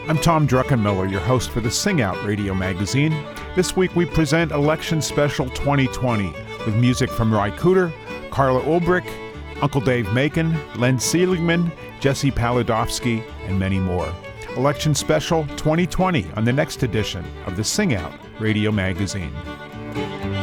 I'm Tom Druckenmiller, your host for the Sing Out radio magazine. This week we present Election Special 2020 with music from Ry Cooder, Carla Ulbrich, Uncle Dave Macon, Len Seligman, Jesse Paladovsky, and many more. Election Special 2020 on the next edition of the Sing Out radio magazine.